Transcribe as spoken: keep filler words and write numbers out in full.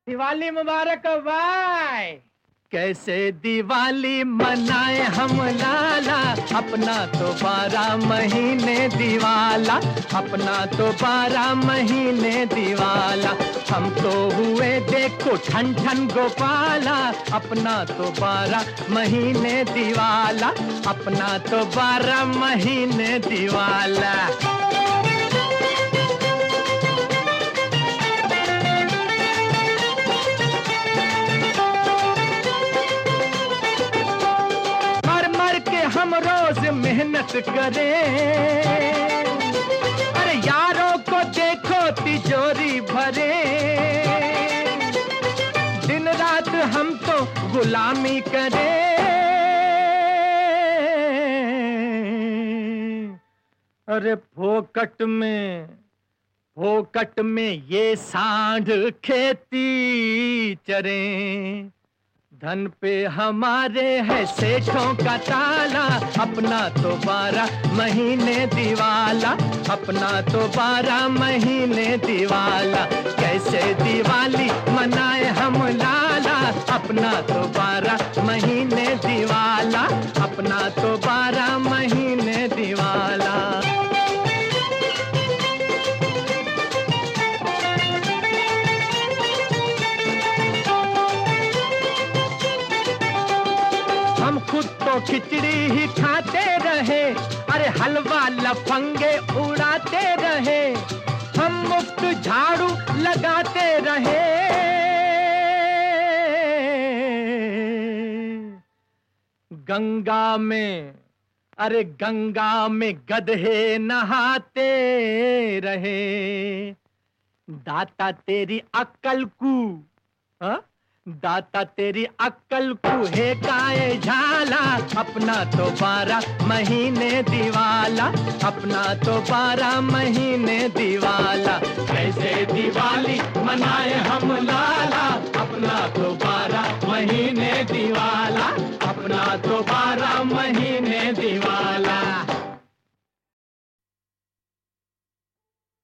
दिवाली मुबारक हो भाई। कैसे दिवाली मनाए हम लाला, अपना तो बारह महीने दिवाला, अपना तो बारह महीने दिवाला। हम तो हुए देखो ठन ठन गोपाला, अपना तो बारह महीने दिवाला, अपना तो बारह महीने दिवाला। हम रोज मेहनत करें, अरे यारों को देखो तिजोरी भरे, दिन रात हम तो गुलामी करें। अरे फोकट में फोकट में ये सांड खेती चरें, धन पे हमारे है सेठों का ताला, अपना तो बारह महीने दिवाला, अपना तो बारह महीने दिवाला। कैसे दिवाली मनाए हम लाला, अपना तो बारह महीने दिवाला, अपना तो बारह महीने दिवाला। हम खुद तो खिचड़ी ही खाते रहे, अरे हलवा लफंगे उड़ाते रहे, हम मुफ्त झाड़ू लगाते रहे। गंगा में अरे गंगा में गधे नहाते रहे, दाता तेरी अक्ल को हा? दाता तेरी अक्ल को है काए झाला, अपना तो बारह महीने दिवाला, अपना तो बारह महीने दिवाला। कैसे दिवाली मनाए हम लाला, अपना तो बारह महीने दिवाला, अपना तो बारह